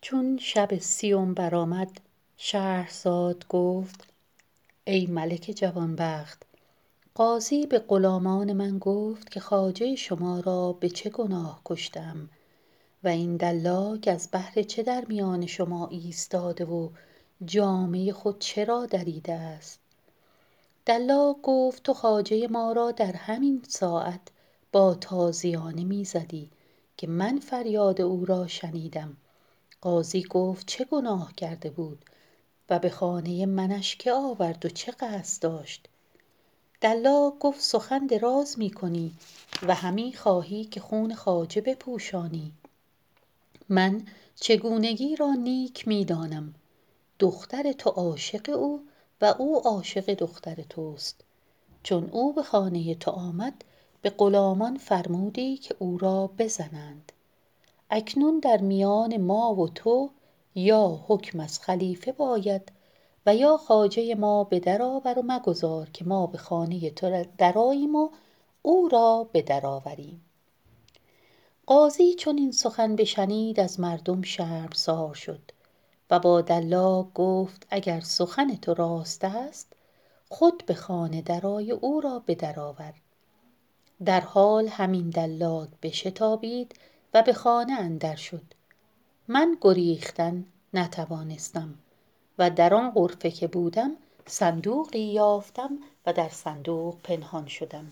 چون شب 30 برآمد، شهرزاد گفت: ای ملک جوانبخت، قاضی به غلامان من گفت که خواجه شما را به چه گناه کشتم و این دلاک از بهر چه در میان شما ایستاده و جامه خود چرا دریده است؟ دلاک گفت: تو خواجه ما را در همین ساعت با تازیانه میزدی که من فریاد او را شنیدم. قاضی گفت: چه گناه کرده بود و به خانه منش که آورد و چه قصد داشت؟ دلاک گفت: سخن دراز می کنی و همی خواهی که خون خواجه بپوشانی. من چگونگی را نیک می دانم. دختر تو عاشق او و او عاشق دختر توست. چون او به خانه تو آمد، به غلامان فرمودی که او را بزنند. اکنون در میان ما و تو یا حکم از خلیفه باید و یا خواجه ما به در آور و مگذار که ما به خانه تو درآییم و او را به در آوریم. قاضی چون این سخن بشنید از مردم شرمسار شد و با دلاک گفت: اگر سخن تو راست است، خود به خانه درآی و او را به در آور. در حال همین دلاک بشتابید و به خانه اندر شد. من گریختن نتوانستم و در آن غرفه که بودم صندوقی یافتم و در صندوق پنهان شدم.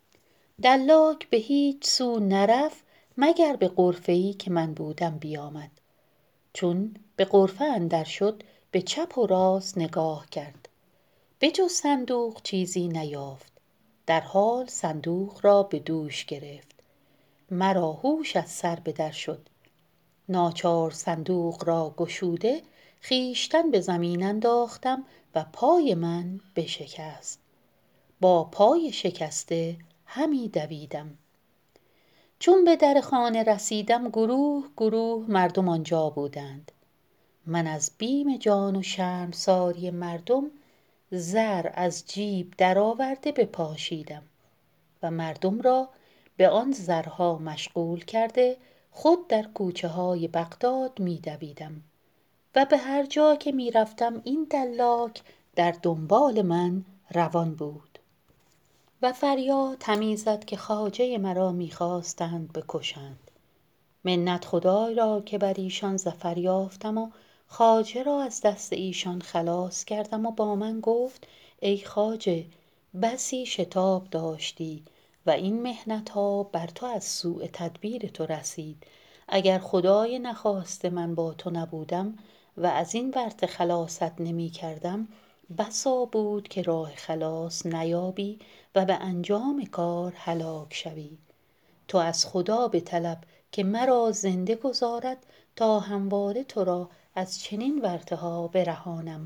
دلاک به هیچ سو نرفت مگر به غرفه‌ای که من بودم بیامد. چون به غرفه اندر شد، به چپ و راست نگاه کرد، به جز صندوق چیزی نیافت. در حال صندوق را به دوش گرفت. مرا هوش از سر به در شد. ناچار صندوق را گشوده خویشتن به زمین انداختم و پای من بشکست. با پای شکسته همی دویدم. چون به در خانه رسیدم، گروه گروه مردم آنجا بودند. من از بیم جان و شرمساری مردم زر از جیب درآورده بپاشیدم و مردم را به آن زرها مشغول کرده خود در کوچه های بغداد می دویدم و به هر جا که می رفتم این دلاک در دنبال من روان بود و فریاد همی زد که خواجه مرا می خواستند بکشند. منت خدای را که بر ایشان ظفر یافتم و خواجه را از دست ایشان خلاص کردم و با من گفت: ای خواجه، بسی شتاب داشتی و این محنت ها بر تو از سوء تدبیر تو رسید. اگر خدای نخواسته من با تو نبودم و از این ورطه خلاصت نمی کردم، بسا بود که راه خلاص نیابی و به انجام کار هلاک شوی. تو از خدا بطلب که مرا زنده گذارد تا همواره تو را از چنین ورطه ها برهانم.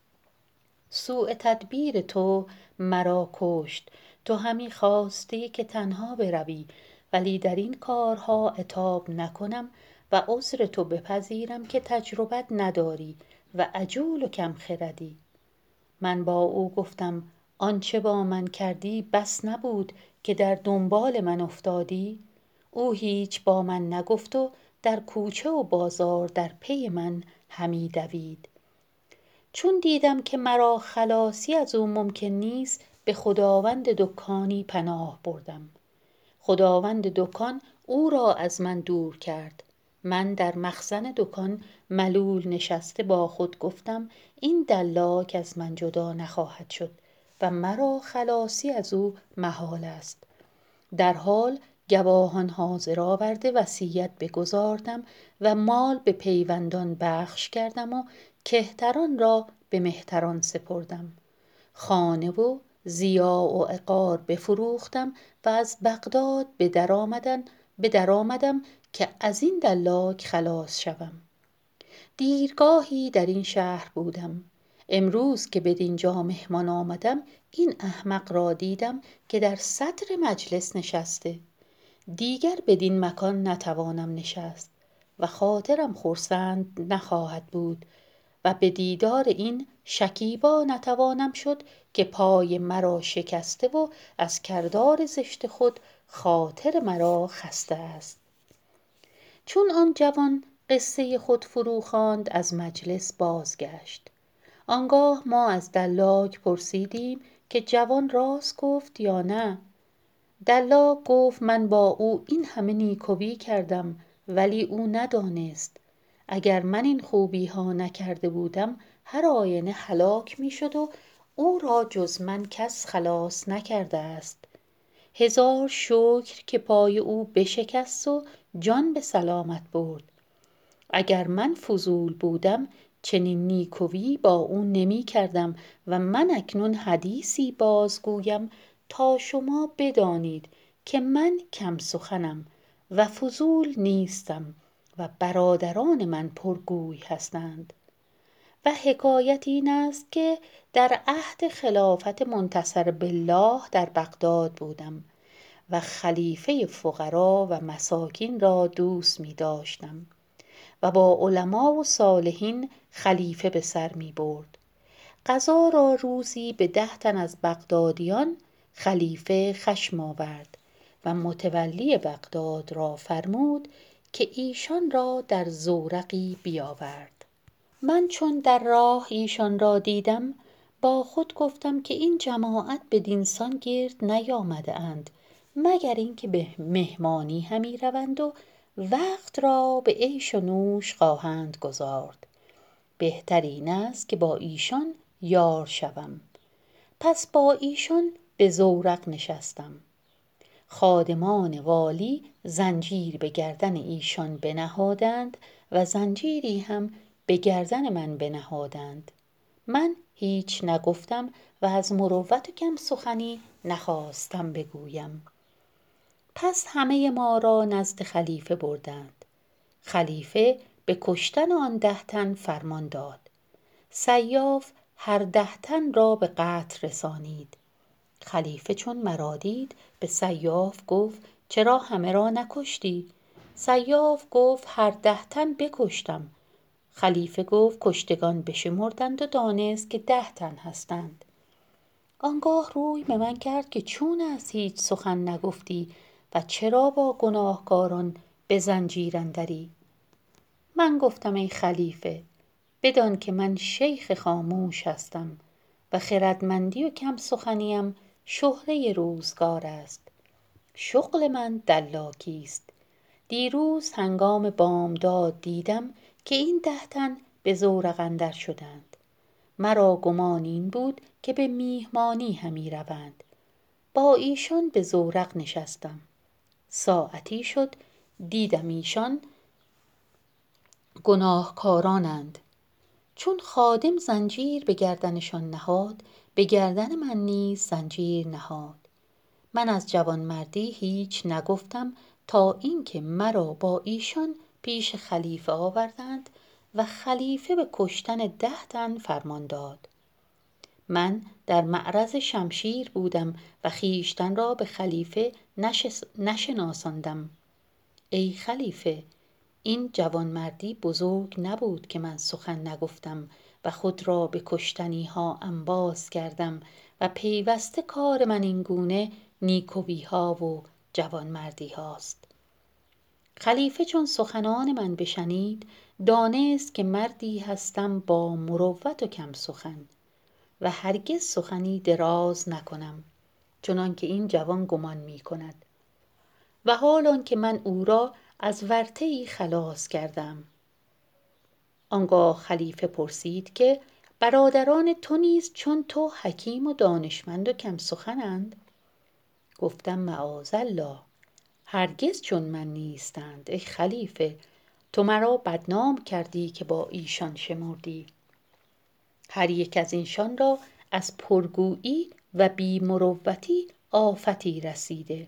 سوء تدبیر تو مرا کشت. تو همی خواستی که تنها بروی، ولی در این کارها عتاب نکنم و عذر تو بپذیرم که تجربت نداری و عجول و کم خردی. من با او گفتم: آنچه با من کردی بس نبود که در دنبال من افتادی؟ او هیچ با من نگفت و در کوچه و بازار در پی من همی دوید. چون دیدم که مرا خلاصی از او ممکن نیست، به خداوند دکانی پناه بردم. خداوند دکان او را از من دور کرد. من در مخزن دکان ملول نشسته با خود گفتم: این دلاک از من جدا نخواهد شد و مرا خلاصی از او محال است. در حال گواهان حاضر آورده وصیت بگزاردم و مال به پیوندان بخش کردم و کهتران را به مهتران سپردم. خانه و ضیاع و عقار بفروختم و از بغداد به در آمدم که از این دلاک خلاص شوم. دیرگاهی در این شهر بودم. امروز که بدینجا مهمان آمدم، این احمق را دیدم که در صدر مجلس نشسته. دیگر بدین مکان نتوانم نشست و خاطرم خرسند نخواهد بود و به دیدار این شکیبا نتوانم شد که پای مرا شکسته و از کردار زشت خود خاطر مرا خسته است. چون آن جوان قصه خود فرو خواند از مجلس بازگشت. آنگاه ما از دلاک پرسیدیم که جوان راست گفت یا نه؟ دلاک گفت من با او این همه نیکویی کردم ولی او ندانست. اگر من این خوبی ها نکرده بودم هر آینه هلاک می شد و او را جز من کس خلاص نکرده است. هزار شکر که پای او بشکست و جان به سلامت برد. اگر من فضول بودم چنین نیکویی با او نمی کردم و من اکنون حدیثی بازگویم تا شما بدانید که من کم سخنم و فضول نیستم و برادران من پرگوی هستند. و حکایت این است که در عهد خلافت منتصر بالله در بغداد بودم و خلیفه فقرا و مساکین را دوست می داشتم و با علما و صالحین خلیفه به سر می برد. قضا را روزی به 10 تن از بغدادیان خلیفه خشم آورد و متولی بغداد را فرمود که ایشان را در زورقی بیاورد. من چون در راه ایشان را دیدم با خود گفتم که این جماعت بدینسان گرد نیامده اند مگر اینکه به مهمانی همی روند و وقت را به عیش و نوش خواهند گذارد. بهتر این است که با ایشان یار شوم. پس با ایشان به زورق نشستم. خادمان والی زنجیر به گردن ایشان بنهادند و زنجیری هم به گردن من بنهادند. من هیچ نگفتم و از مروت و کم سخنی نخواستم بگویم. پس همه ما را نزد خلیفه بردند. خلیفه به کشتن آن 10 تن فرمان داد. سیاف هر 10 تن را به قتل رسانید. خلیفه چون مرا دید به سیاف گفت چرا همه را نکشتی؟ سیاف گفت هر 10 تن بکشتم. خلیفه گفت کشتگان بشمردند و دانست که 10 تن هستند. آنگاه روی به من کرد که چون است هیچ سخن نگفتی و چرا با گناهکاران به زنجیر اندری؟ من گفتم ای خلیفه بدان که من شیخ خاموش هستم و خردمندی و کم سخنیم شهره روزگار است. شغل من دلاکی است. دیروز هنگام بامداد دیدم که این 10 تن به زورق اندر شدند. مرا گمان این بود که به میهمانی همی روند. با ایشان به زورق نشستم. ساعتی شد دیدم ایشان گناهکارانند. چون خادم زنجیر به گردنشان نهاد به گردن من نیز زنجیر نهاد. من از جوانمردی هیچ نگفتم تا اینکه مرا با ایشان پیش خلیفه آوردند و خلیفه به کشتن 10 تن فرمان داد. من در معرض شمشیر بودم و خویشتن را به خلیفه نشناساندم. ای خلیفه این جوانمردی بزرگ نبود که من سخن نگفتم و خود را به کشتنی ها انباز کردم و پیوسته کار من این گونه نیکویی ها و جوانمردی هاست. خلیفه چون سخنان من بشنید دانست که مردی هستم با مروت و کم سخن و هرگز سخنی دراز نکنم چنان که این جوان گمان می کند و حال آنکه من او را از ورطه‌ای خلاص کردم. آنگاه خلیفه پرسید که برادران تو نیز چون تو حکیم و دانشمند و کم سخنند؟ گفتم معاذالله هرگز چون من نیستند ای خلیفه. تو مرا بدنام کردی که با ایشان شمردی. هر یک از اینشان را از پرگویی و بی مروتی آفتی رسیده.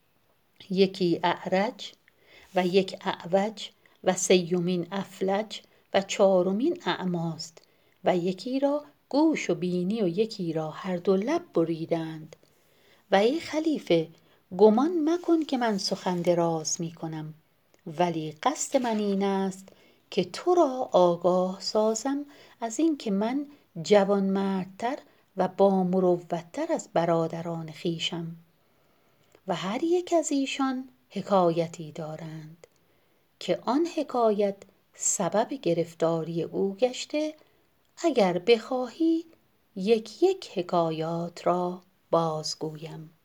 یکی اعرج و یک اعوج و سیومین افلج و چهارمین اعماست و یکی را گوش و بینی و یکی را هر دو لب بریدند. و ای خلیفه گمان مکن که من سخن دراز می کنم ولی قصد من این است که تو را آگاه سازم از این که من جوانمردتر و با مروتتر از برادران خویشم و هر یک از ایشان حکایتی دارند که آن حکایت سبب گرفتاری او گشته، اگر بخواهی یک یک حکایات را بازگویم.